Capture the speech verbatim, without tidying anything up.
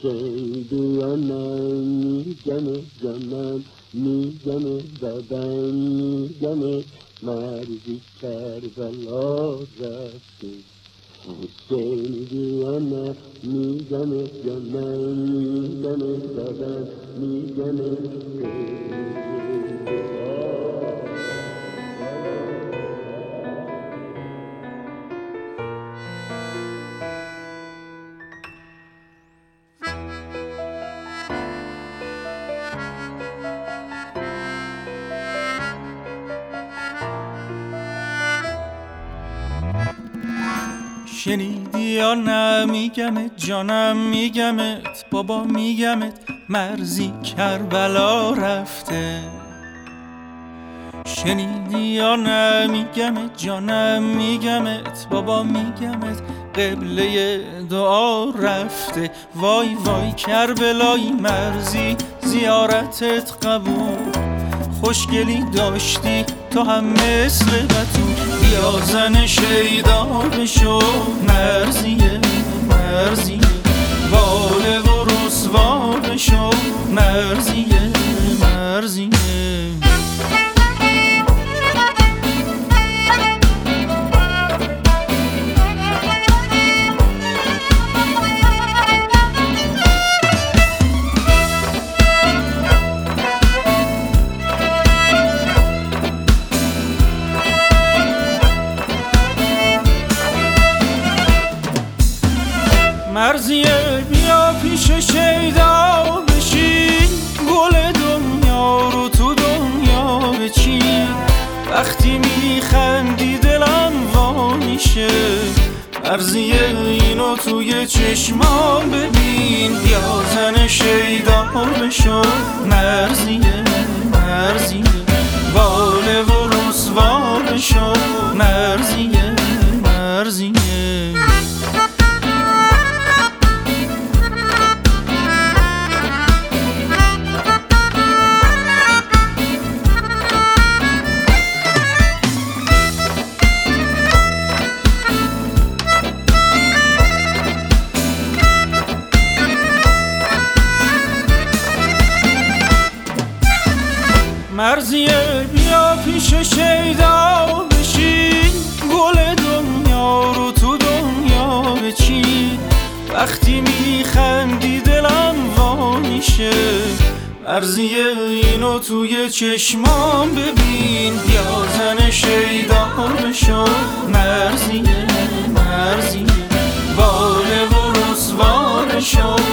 شیدیانم میگمه جانم میگمه بدن میگمه مرزی کربلا رفته حسین دیانم میگمه جانم میگمه بدن میگمه شنیدی یا نه میگمت جانم میگمت بابا میگمت مرزی کربلا رفته شنیدی یا نه میگمت جانم میگمت بابا میگمت قبله دعا رفته وای وای کربلای مرزی زیارتت قبول خوشگلی داشتی تو هم مثل بتول بیا زن شیدا بشو مرزیه مرزیه واله و رسوا بشو مرزیه مرزیه مرزیه بیا پیش شیدا بشین گل دنیا رو تو دنیا بچین وقتی میخندی دلم وا میشه مرزیه اینو توی چشمام ببین بیا زن شیدا بشو مرزیه مرزیه واله و رسوا بشو مرزیه مرزیه مرزیه بیا پیش شیدا بشین گل دنیا رو تو دنیا بچین وقتی میخندی دلم وا میشه مرزیه اینو توی چشمام ببین بیا زن شیدا بشو مرزیه مرزیه واله و رسوا بشو